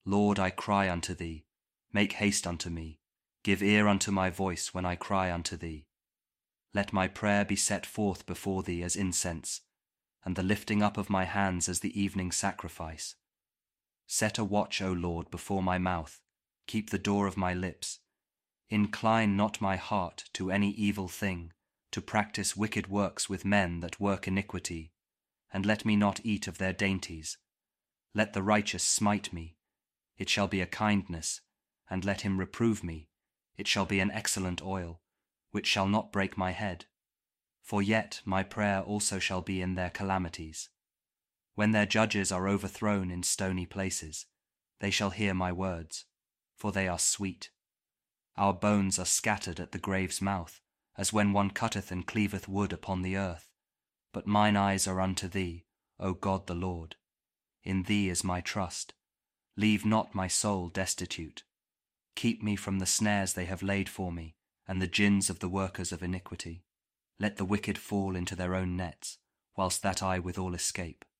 Lord, I cry unto thee. Make haste unto me. Give ear unto my voice when I cry unto thee. Let my prayer be set forth before thee as incense, and the lifting up of my hands as the evening sacrifice. Set a watch, O Lord, before my mouth. Keep the door of my lips. Incline not my heart to any evil thing, to practice wicked works with men that work iniquity, and let me not eat of their dainties. Let the righteous smite me, it shall be a kindness, and let him reprove me, it shall be an excellent oil, which shall not break my head. For yet my prayer also shall be in their calamities. When their judges are overthrown in stony places, they shall hear my words, for they are sweet. Our bones are scattered at the grave's mouth, as when one cutteth and cleaveth wood upon the earth. But mine eyes are unto thee, O God the Lord. In thee is my trust. Leave not my soul destitute. Keep me from the snares they have laid for me, and the gins of the workers of iniquity. Let the wicked fall into their own nets, whilst that I withal escape.